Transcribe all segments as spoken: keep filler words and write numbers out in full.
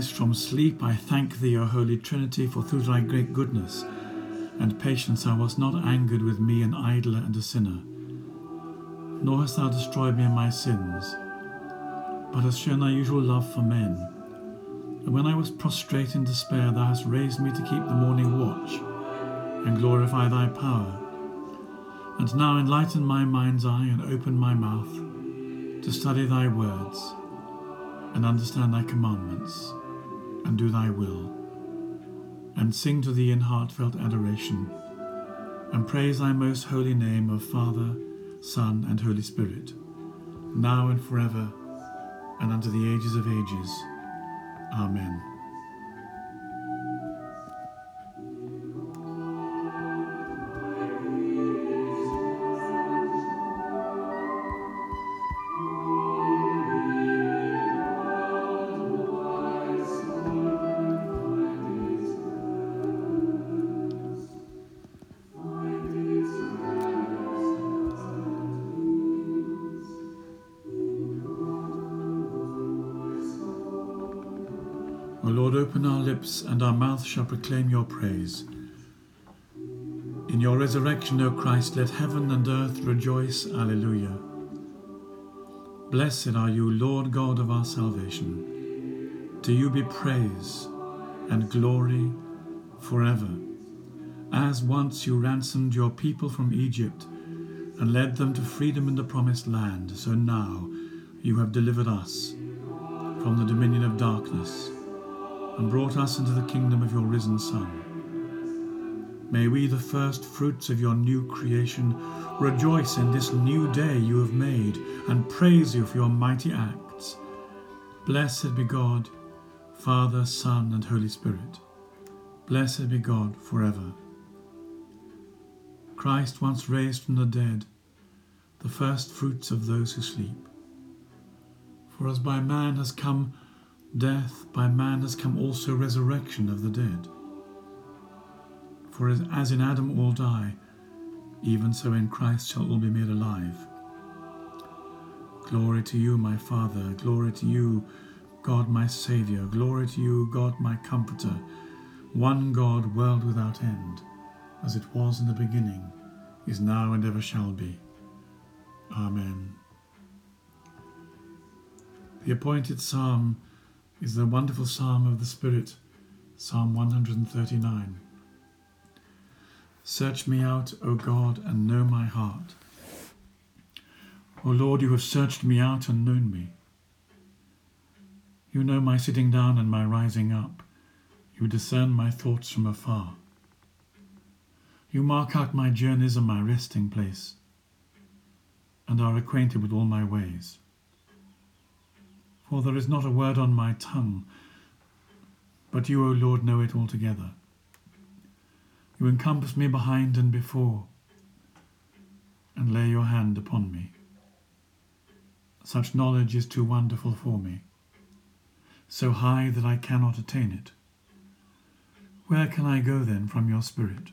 rise from sleep, I thank thee, O Holy Trinity, for through thy great goodness and patience thou wast not angered with me, an idler and a sinner, nor hast thou destroyed me in my sins, but hast shown thy usual love for men. And when I was prostrate in despair, thou hast raised me to keep the morning watch and glorify thy power. And now enlighten my mind's eye and open my mouth to study thy words and understand thy commandments and do thy will, and sing to thee in heartfelt adoration, and praise thy most holy name of Father, Son, and Holy Spirit, now and forever, and unto the ages of ages. Amen. O Lord, open our lips, and our mouth shall proclaim your praise. In your resurrection, O Christ, let heaven and earth rejoice. Alleluia. Blessed are you, Lord God of our salvation. To you be praise and glory forever. As once you ransomed your people from Egypt and led them to freedom in the promised land, so now you have delivered us from the dominion of darkness and brought us into the kingdom of your risen Son. May we, the first fruits of your new creation, rejoice in this new day you have made and praise you for your mighty acts. Blessed be God, Father, Son, and Holy Spirit. Blessed be God forever. Christ once raised from the dead, the first fruits of those who sleep. For as by man has come death, by man has come also resurrection of the dead. For as, as in Adam all die, even so in Christ shall all be made alive. Glory to you, my Father, glory to you, God my Saviour, glory to you, God my Comforter, one God, world without end, as it was in the beginning, is now and ever shall be. Amen. The appointed psalm is the wonderful psalm of the Spirit, Psalm one hundred thirty-nine. Search me out, O God, and know my heart. O Lord, you have searched me out and known me. You know my sitting down and my rising up. You discern my thoughts from afar. You mark out my journeys and my resting place, and are acquainted with all my ways. For there is not a word on my tongue, but you, O Lord, know it altogether. You encompass me behind and before, and lay your hand upon me. Such knowledge is too wonderful for me, so high that I cannot attain it. Where can I go then from your Spirit?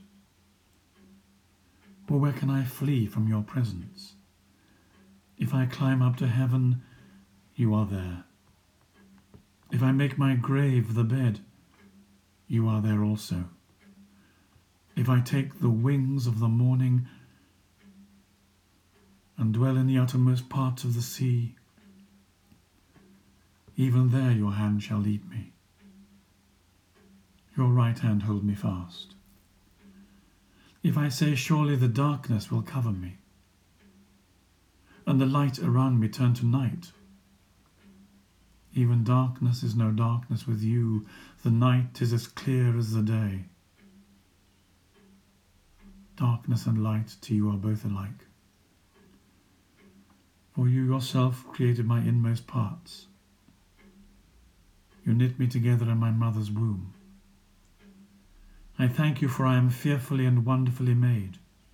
Or where can I flee from your presence? If I climb up to heaven, you are there. If I make my grave the bed, you are there also. If I take the wings of the morning and dwell in the uttermost parts of the sea, even there your hand shall lead me. Your right hand hold me fast. If I say, surely the darkness will cover me, and the light around me turn to night, even darkness is no darkness with you. The night is as clear as the day. Darkness and light to you are both alike. For you yourself created my inmost parts. You knit me together in my mother's womb. I thank you, for I am fearfully and wonderfully made.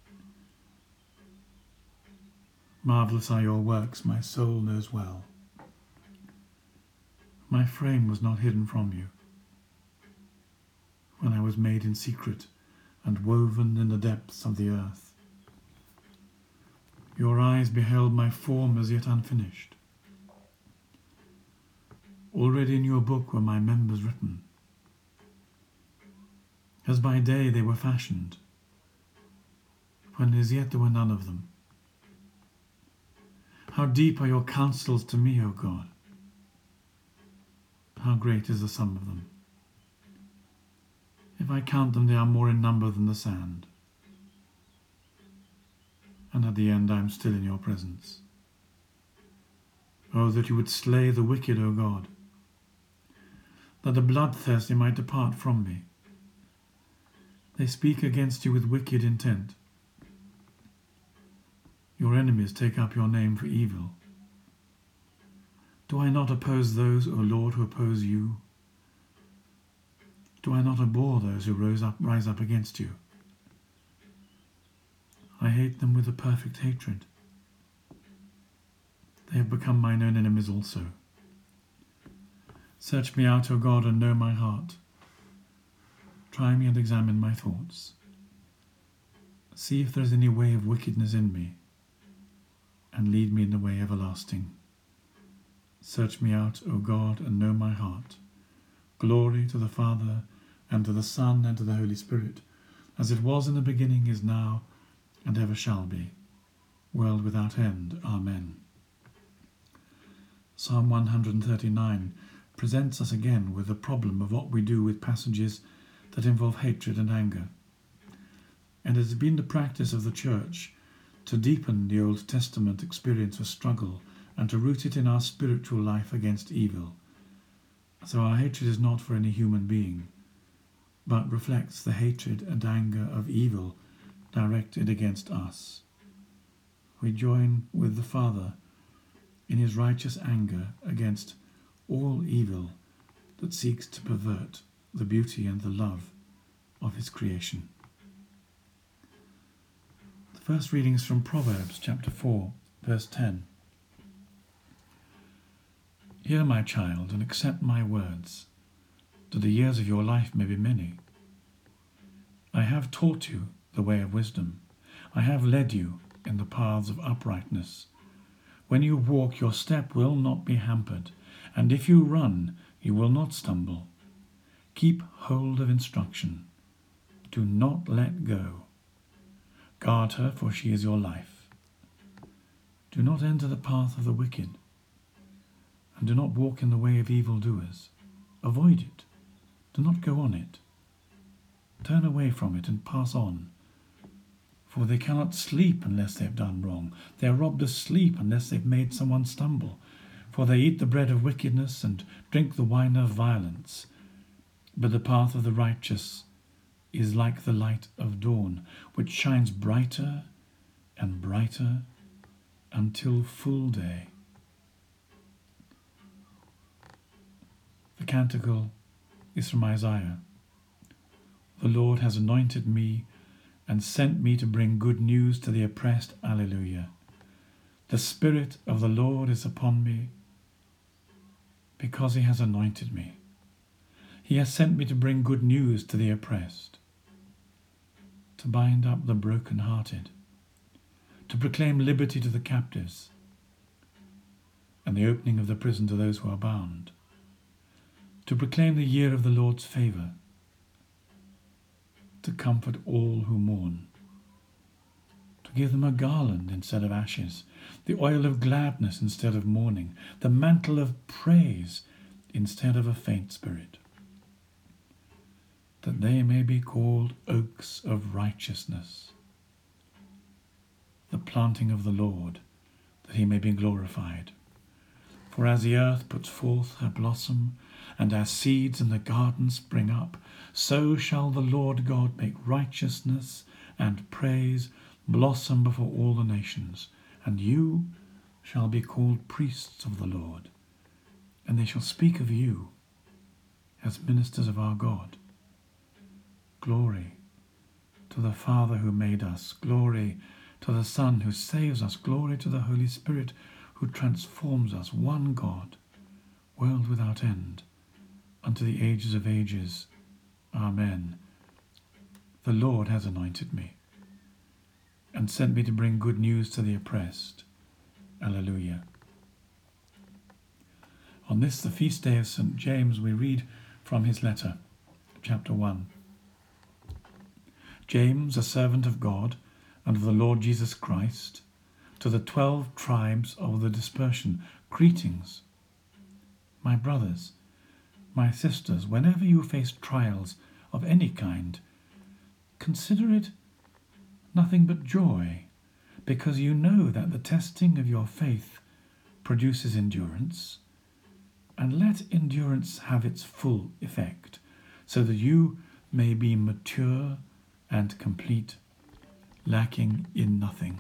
Marvellous are your works, my soul knows well. My frame was not hidden from you when I was made in secret and woven in the depths of the earth. Your eyes beheld my form as yet unfinished. Already in your book were my members written. As by day they were fashioned, when as yet there were none of them. How deep are your counsels to me, O God! How great is the sum of them! If I count them, they are more in number than the sand. And at the end I am still in your presence. Oh, that you would slay the wicked, O God, that the bloodthirsty might depart from me. They speak against you with wicked intent. Your enemies take up your name for evil. Do I not oppose those, O Lord, who oppose you? Do I not abhor those who rose up, rise up against you? I hate them with a perfect hatred. They have become mine own enemies also. Search me out, O God, and know my heart. Try me and examine my thoughts. See if there is any way of wickedness in me, and lead me in the way everlasting. Search me out, O God, and know my heart. Glory to the Father, and to the Son, and to the Holy Spirit, as it was in the beginning, is now, and ever shall be, world without end. Amen. Psalm one hundred thirty-nine presents us again with the problem of what we do with passages that involve hatred and anger. And it has been the practice of the Church to deepen the Old Testament experience of struggle and to root it in our spiritual life against evil. So our hatred is not for any human being, but reflects the hatred and anger of evil directed against us. We join with the Father in his righteous anger against all evil that seeks to pervert the beauty and the love of his creation. The first reading is from Proverbs chapter four, verse ten. Hear, my child, and accept my words, that the years of your life may be many. I have taught you the way of wisdom. I have led you in the paths of uprightness. When you walk, your step will not be hampered, and if you run, you will not stumble. Keep hold of instruction. Do not let go. Guard her, for she is your life. Do not enter the path of the wicked, and do not walk in the way of evildoers. Avoid it. Do not go on it. Turn away from it and pass on. For they cannot sleep unless they have done wrong. They are robbed of sleep unless they've made someone stumble. For they eat the bread of wickedness and drink the wine of violence. But the path of the righteous is like the light of dawn, which shines brighter and brighter until full day. The canticle is from Isaiah. The Lord has anointed me and sent me to bring good news to the oppressed. Alleluia. The Spirit of the Lord is upon me, because he has anointed me. He has sent me to bring good news to the oppressed, to bind up the broken-hearted, to proclaim liberty to the captives, and the opening of the prison to those who are bound, to proclaim the year of the Lord's favour, to comfort all who mourn, to give them a garland instead of ashes, the oil of gladness instead of mourning, the mantle of praise instead of a faint spirit, that they may be called oaks of righteousness, the planting of the Lord, that he may be glorified. For as the earth puts forth her blossom, and as seeds in the garden spring up, so shall the Lord God make righteousness and praise blossom before all the nations. And you shall be called priests of the Lord, and they shall speak of you as ministers of our God. Glory to the Father who made us. Glory to the Son who saves us. Glory to the Holy Spirit who transforms us. One God, world without end, unto the ages of ages. Amen. The Lord has anointed me and sent me to bring good news to the oppressed. Alleluia. On this, the feast day of Saint James, we read from his letter, chapter one. James, a servant of God and of the Lord Jesus Christ, to the twelve tribes of the dispersion, greetings. My brothers, my sisters, whenever you face trials of any kind, consider it nothing but joy, because you know that the testing of your faith produces endurance, and let endurance have its full effect, so that you may be mature and complete, lacking in nothing.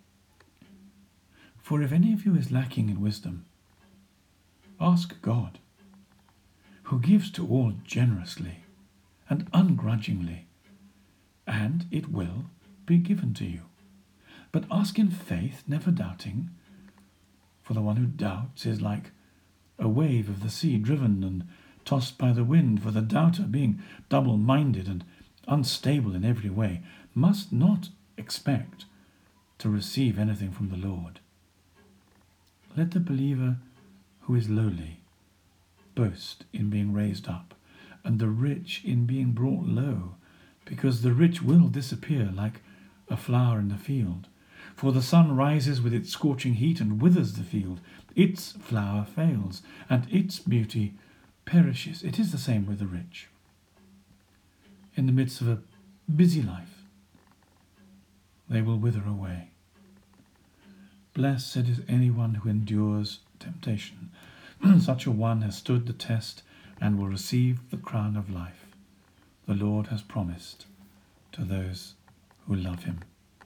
For if any of you is lacking in wisdom, ask God, who gives to all generously and ungrudgingly, and it will be given to you. But ask in faith, never doubting, for the one who doubts is like a wave of the sea, driven and tossed by the wind. For the doubter, being double-minded and unstable in every way, must not expect to receive anything from the Lord. Let the believer who is lowly boast in being raised up, and the rich in being brought low, because the rich will disappear like a flower in the field. For the sun rises with its scorching heat and withers the field. Its flower fails, and its beauty perishes. It is the same with the rich. In the midst of a busy life, they will wither away. Blessed is anyone who endures temptation. Such a one has stood the test and will receive the crown of life the Lord has promised to those who love him.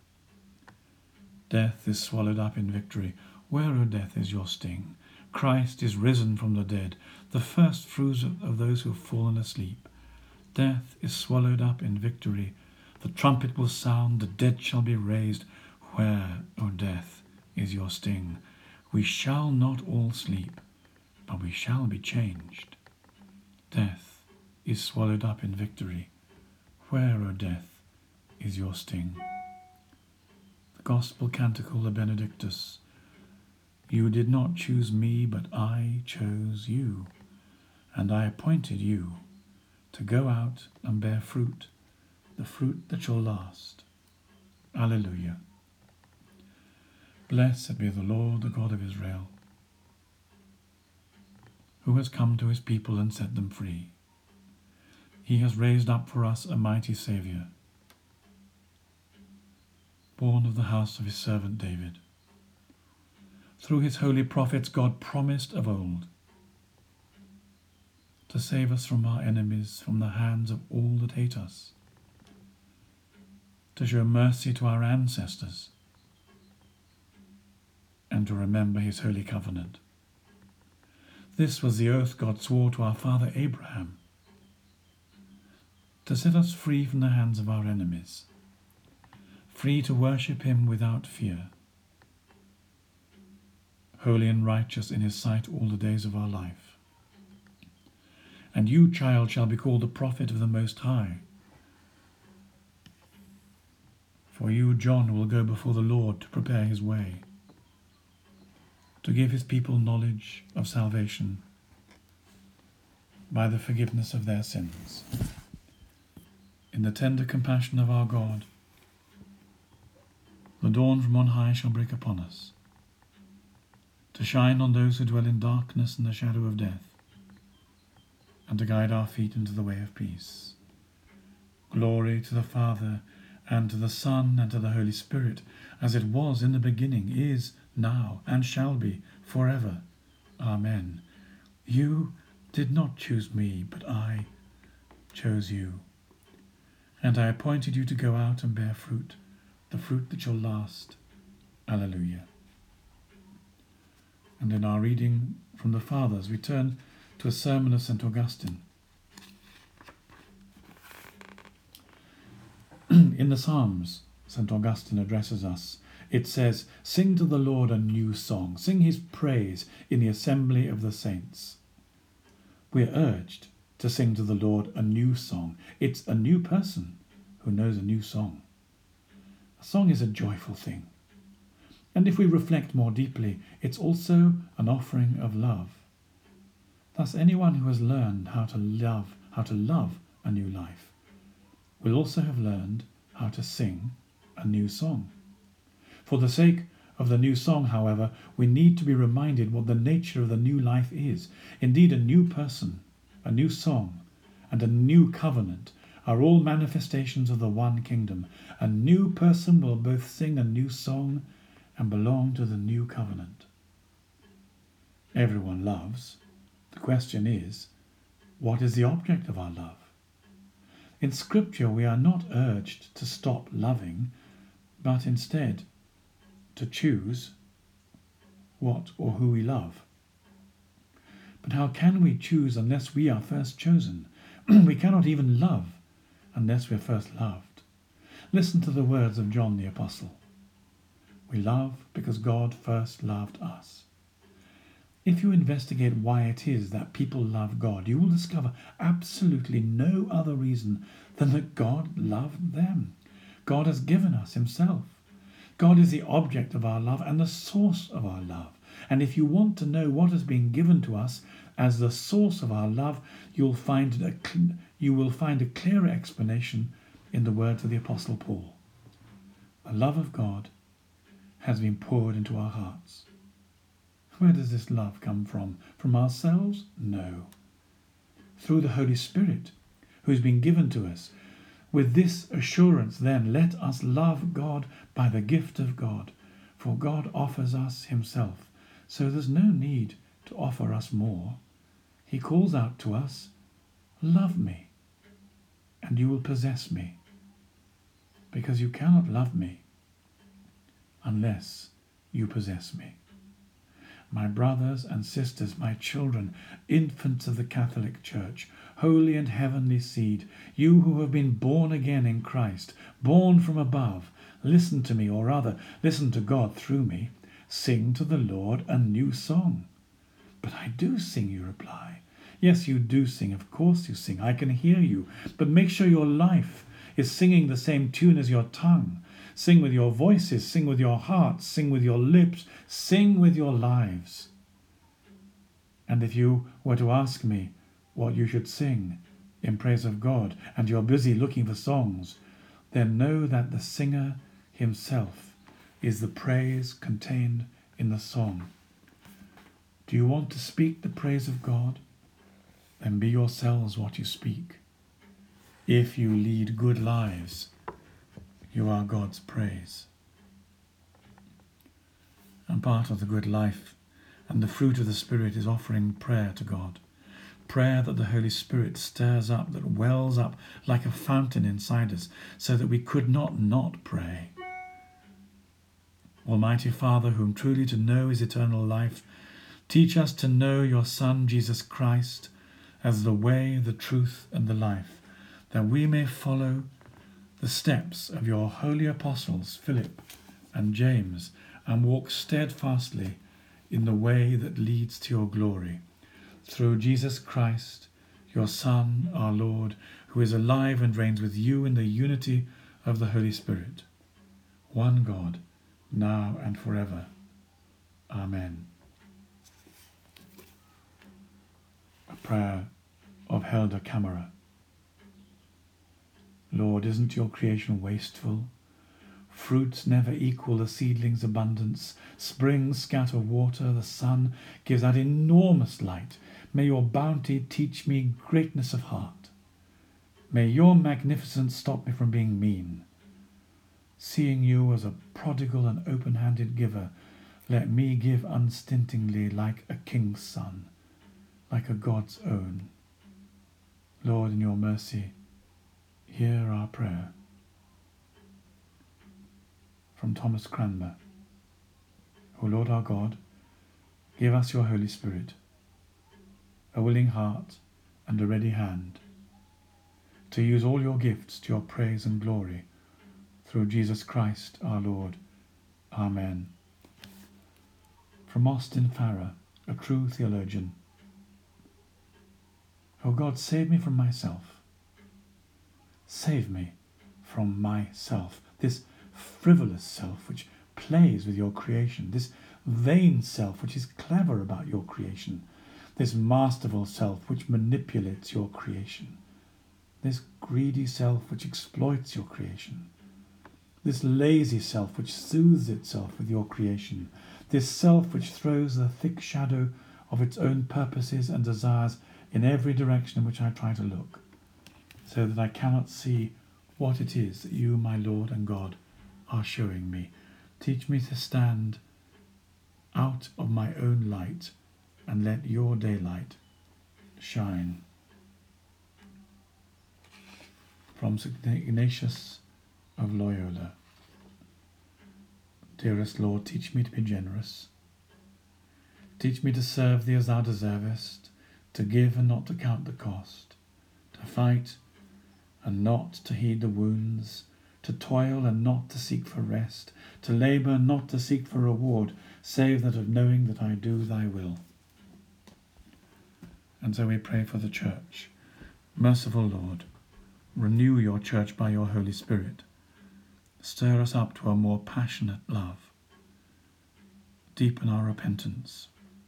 Death is swallowed up in victory. Where, O death, is your sting? Christ is risen from the dead, the first fruits of those who have fallen asleep. Death is swallowed up in victory. The trumpet will sound, the dead shall be raised. Where, O death, is your sting? We shall not all sleep, but we shall be changed. Death is swallowed up in victory. Where, O death, is your sting? The Gospel Canticle, the Benedictus. You did not choose me, but I chose you, and I appointed you to go out and bear fruit, the fruit that shall last. Alleluia. Blessed be the Lord, the God of Israel, who has come to his people and set them free. He has raised up for us a mighty Saviour, born of the house of his servant David. Through his holy prophets God promised of old to save us from our enemies, from the hands of all that hate us, to show mercy to our ancestors, and to remember his holy covenant. This was the oath God swore to our father Abraham, to set us free from the hands of our enemies, free to worship him without fear, holy and righteous in his sight all the days of our life. And you, child, shall be called the prophet of the Most High. For you, John, will go before the Lord to prepare his way, to give his people knowledge of salvation by the forgiveness of their sins. In the tender compassion of our God, the dawn from on high shall break upon us, to shine on those who dwell in darkness and the shadow of death, and to guide our feet into the way of peace. Glory to the Father, and to the Son, and to the Holy Spirit, as it was in the beginning, is now, and shall be, forever. Amen. You did not choose me, but I chose you. And I appointed you to go out and bear fruit, the fruit that shall last. Alleluia. And in our reading from the Fathers, we turn to a sermon of Saint Augustine. In the Psalms, Saint Augustine addresses us. It says, "Sing to the Lord a new song. Sing his praise in the assembly of the saints." We are urged to sing to the Lord a new song. It's a new person who knows a new song. A song is a joyful thing. And if we reflect more deeply, it's also an offering of love. Thus anyone who has learned how to love, how to love a new life, will also have learned how to sing a new song. For the sake of the new song, however, we need to be reminded what the nature of the new life is. Indeed, a new person, a new song, and a new covenant are all manifestations of the one kingdom. A new person will both sing a new song and belong to the new covenant. Everyone loves. The question is, what is the object of our love? In Scripture, we are not urged to stop loving, but instead to choose what or who we love. But how can we choose unless we are first chosen? We cannot even love unless we are first loved. Listen to the words of John the Apostle. We love because God first loved us. If you investigate why it is that people love God, you will discover absolutely no other reason than that God loved them. God has given us himself. God is the object of our love and the source of our love. And if you want to know what has been given to us as the source of our love, you'll find a, you will find a clearer explanation in the words of the Apostle Paul. The love of God has been poured into our hearts. Where does this love come from? From ourselves? No. Through the Holy Spirit, who has been given to us. With this assurance, then, let us love God by the gift of God, for God offers us himself, so there's no need to offer us more. He calls out to us, love me, and you will possess me, because you cannot love me unless you possess me. My brothers and sisters, my children, infants of the Catholic Church, holy and heavenly seed, you who have been born again in Christ, born from above, listen to me, or rather, listen to God through me. Sing to the Lord a new song. But I do sing, you reply. Yes, you do sing. Of course you sing. I can hear you. But make sure your life is singing the same tune as your tongue. Sing with your voices, sing with your hearts, sing with your lips, sing with your lives. And if you were to ask me what you should sing in praise of God, and you're busy looking for songs, then know that the singer himself is the praise contained in the song. Do you want to speak the praise of God? Then be yourselves what you speak. If you lead good lives, you are God's praise. And part of the good life and the fruit of the Spirit is offering prayer to God. Prayer that the Holy Spirit stirs up, that wells up like a fountain inside us, so that we could not not pray. Almighty Father, whom truly to know is eternal life, teach us to know your Son, Jesus Christ, as the way, the truth, and the life, that we may follow the steps of your holy apostles, Philip and James, and walk steadfastly in the way that leads to your glory. Through Jesus Christ, your Son, our Lord, who is alive and reigns with you in the unity of the Holy Spirit, one God, now and forever. Amen. A prayer of Helder Camera. Lord, isn't your creation wasteful? Fruits never equal the seedling's abundance. Springs scatter water, the sun gives out enormous light. May your bounty teach me greatness of heart. May your magnificence stop me from being mean. Seeing you as a prodigal and open-handed giver, let me give unstintingly like a king's son, like a God's own. Lord, in your mercy, hear our prayer. From Thomas Cranmer. O Lord our God, give us your Holy Spirit, a willing heart and a ready hand, to use all your gifts to your praise and glory, through Jesus Christ our Lord. Amen. From Austin Farrer, a true theologian. O God, save me from myself. Save me from myself, this frivolous self which plays with your creation, this vain self which is clever about your creation, this masterful self which manipulates your creation, this greedy self which exploits your creation, this lazy self which soothes itself with your creation, this self which throws the thick shadow of its own purposes and desires in every direction in which I try to look, so that I cannot see what it is that you, my Lord and God, are showing me. Teach me to stand out of my own light and let your daylight shine. From Saint Ignatius of Loyola. Dearest Lord, teach me to be generous. Teach me to serve thee as thou deservest, to give and not to count the cost, to fight and not to heed the wounds, to toil and not to seek for rest, to labour and not to seek for reward, save that of knowing that I do thy will. And so we pray for the Church. Merciful Lord, renew your Church by your Holy Spirit. Stir us up to a more passionate love. Deepen our repentance.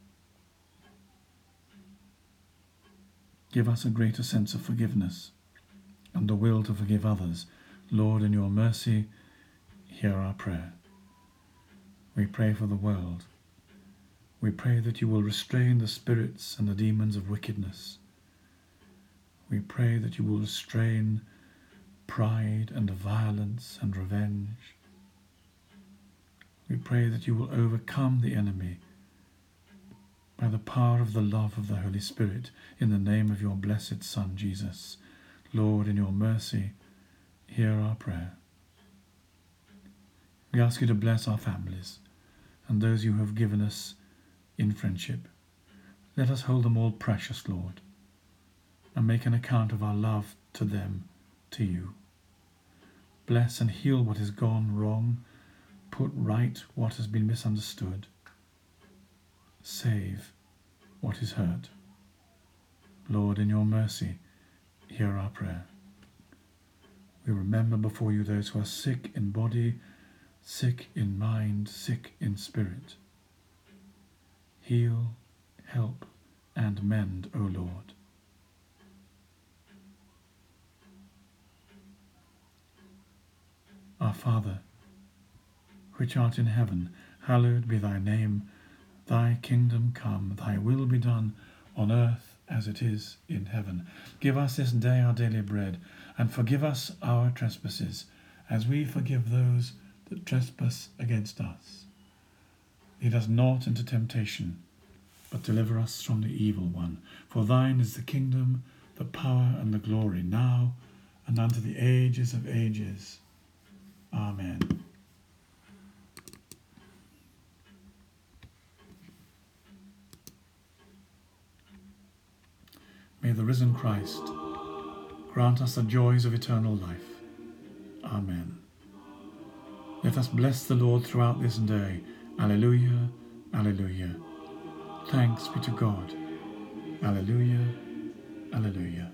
Give us a greater sense of forgiveness and the will to forgive others. Lord, in your mercy, hear our prayer. We pray for the world. We pray that you will restrain the spirits and the demons of wickedness. We pray that you will restrain pride and violence and revenge. We pray that you will overcome the enemy by the power of the love of the Holy Spirit, in the name of your blessed Son, Jesus. Lord, in your mercy, hear our prayer. We ask you to bless our families and those you have given us in friendship. Let us hold them all precious, Lord, and make an account of our love to them, to you. Bless and heal what has gone wrong. Put right what has been misunderstood. Save what is hurt. Lord, in your mercy, hear our prayer. We remember before you those who are sick in body, sick in mind, sick in spirit. Heal, help, and mend, O Lord. Our Father, which art in heaven, hallowed be thy name. Thy kingdom come, thy will be done, on earth as it is in heaven. Give us this day our daily bread, and forgive us our trespasses, as we forgive those that trespass against us. Lead us not into temptation, but deliver us from the evil one. For thine is the kingdom, the power, and the glory, now and unto the ages of ages. Amen. May the risen Christ grant us the joys of eternal life. Amen. Let us bless the Lord throughout this day. Alleluia, alleluia. Thanks be to God. Alleluia, alleluia.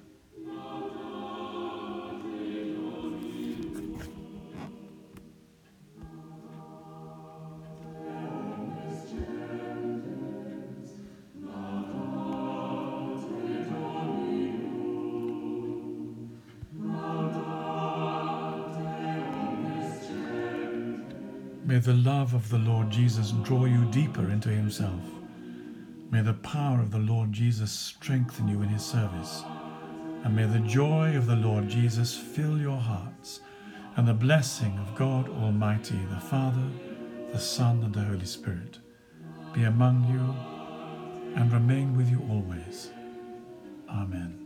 May the love of the Lord Jesus draw you deeper into himself. May the power of the Lord Jesus strengthen you in his service. And may the joy of the Lord Jesus fill your hearts. And the blessing of God Almighty, the Father, the Son, and the Holy Spirit be among you and remain with you always. Amen.